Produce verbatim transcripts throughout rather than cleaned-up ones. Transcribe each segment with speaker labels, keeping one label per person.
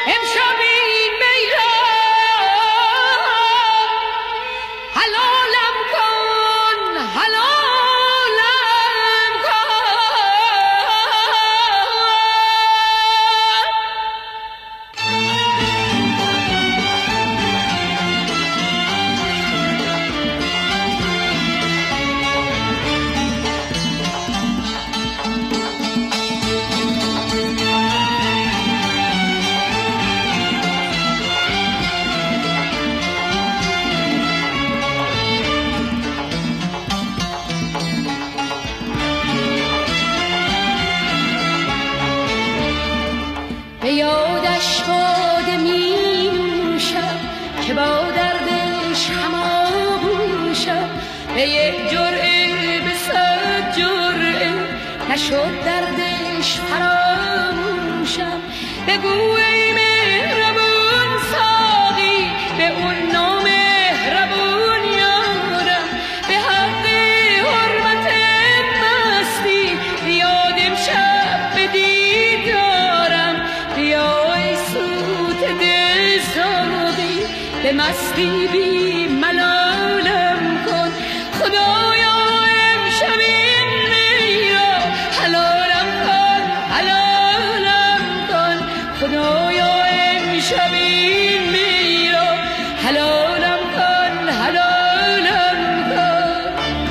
Speaker 1: به یادش باده می نوشم که با دردش هماغوشم، به یک جرعه به صد جرعه نشد دردش فراموشم. بگو ای مهربون ساقی به اون نامهربون یارم، به حق حرمت مستی بیاد امشب به دیدارم. بیا ای سوت دل ساقی به مستی بی ملالم کن. خدایا امشب این می را حلالم کن، حلالم کن. خدایا امشب این می را حلالم کن، حلالم کن.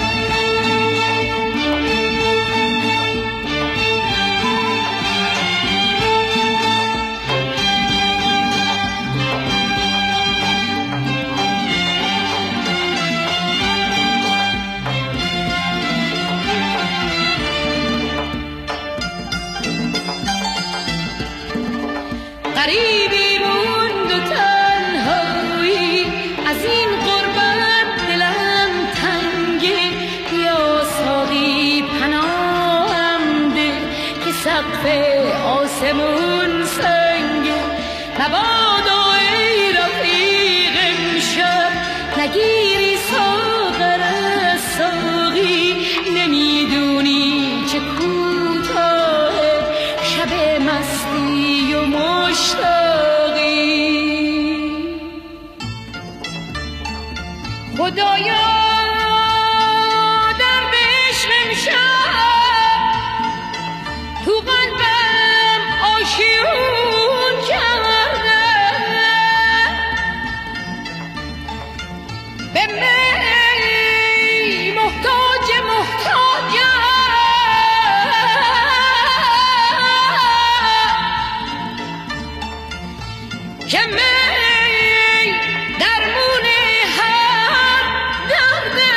Speaker 1: غریبی موند و تنهایی، از این غربت دلم تنگه. بیا ساقی پناهم ده که سقف آسمون سنگه. مبادا ای رفیق امشب نگیری ساغر از ساقی، نمیدونی چه کوتاه شب مستی و مشتاقی. خدایا در عشق امشب تو قلبم آشیون کرده، به می محتاج محتاجم، که می درمون هر درده.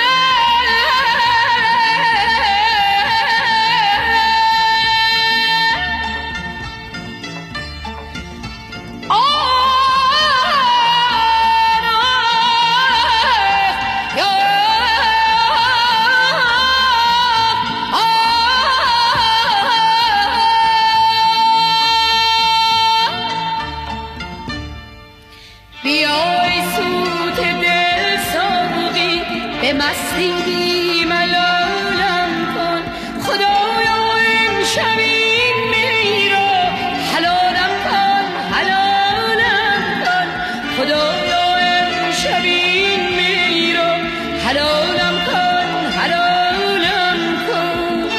Speaker 1: بیا ای سوت دل ساقی به مستی بی ملالم کن. خدایا امشب این می را حلالم کن، حلالم کن. خدایا امشب این می را حلالم کن، حلالم کن.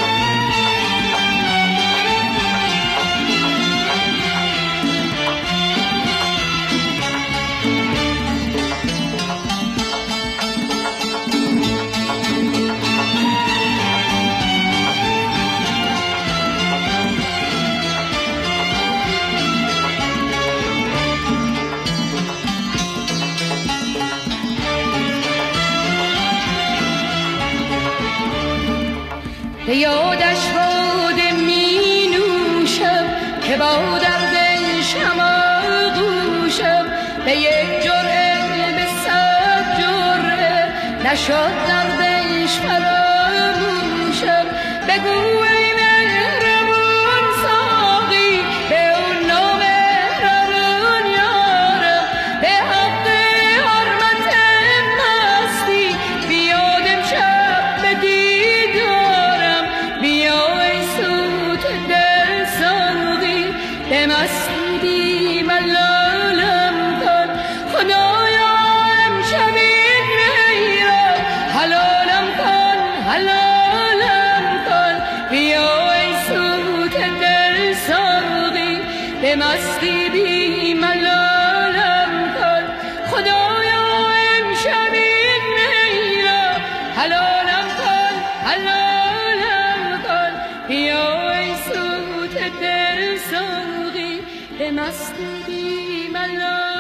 Speaker 1: به یادش باده می نوشم که با دردش هماغوشم، به یک جرعه به صد جرعه نشد دردش فراموشم. بگو ای مهربون ساقی به اون نامهربون یارم، به حق حرمت مستی بیاد امشب به دیدارم. بیا ای سوت دل ساقی به مستی بی ملال به مستی بی ملالم کن. خدایا امشب این میرا حلالم کن حلالم کن. بیا ای سوت دل ساقی به مستی بی ملالم